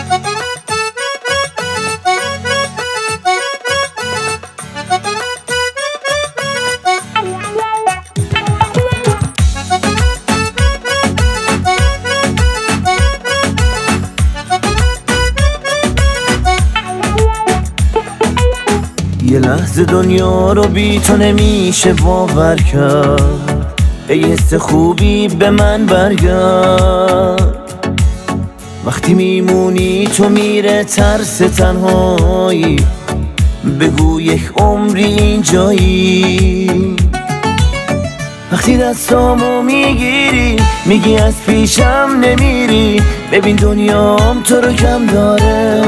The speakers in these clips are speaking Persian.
یه لحظه دنیا رو بی تو نمیشه باور کرد، ای حس خوبی به من برگرد. وقتی میمونی تو میره ترس تنهایی، بگو یک عمری اینجایی. وقتی دستامو میگیری میگی از پیشم نمیری، ببین دنیام تو رو کم داره.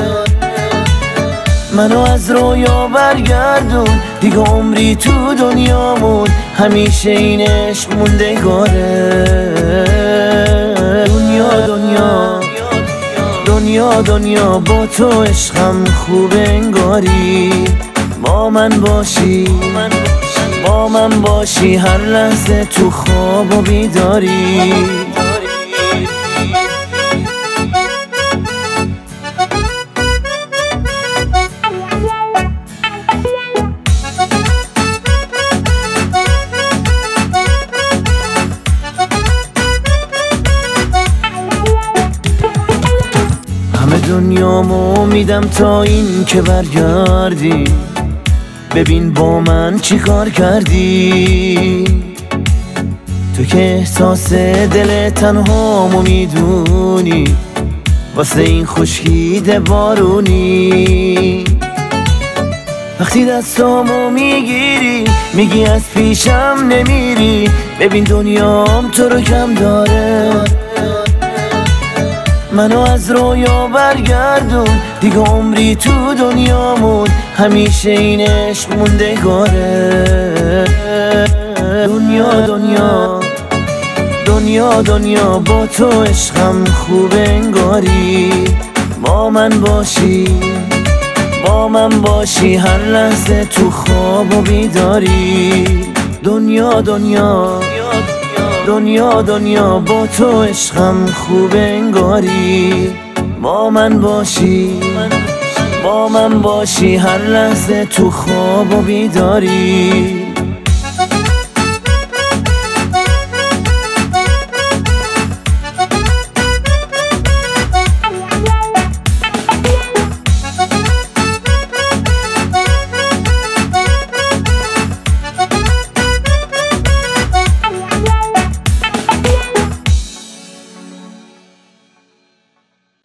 منو از رویا برگردون، دیگه عمری تو دنیامون همیشه این عشق موندگاره. دنیا دنیا دنیا دنیا با تو عشقم خوب انگاری. با من باشی با من باشی هر لحظه تو خواب و بیداری. همه دنیامو میدم تا این که برگردی، ببین با من چی کار کردی. تو که احساس دل تنهامو میدونی، واسه این خشکیده بارونی. وقتی دستامو میگیری میگی از پیشم نمیری، ببین دنیام تو رو کم داره. منو از رویا برگردون، دیگه عمری تو دنیامون همیشه این عشق موندگاره. دنیا دنیا دنیا دنیا با تو عشقم خوب انگاری. با من باشی هر لحظه تو خواب و بیداری. دنیا دنیا دنیا دنیا با تو عشقم خوب انگاری. با من باشی هر لحظه تو خواب و بیداری.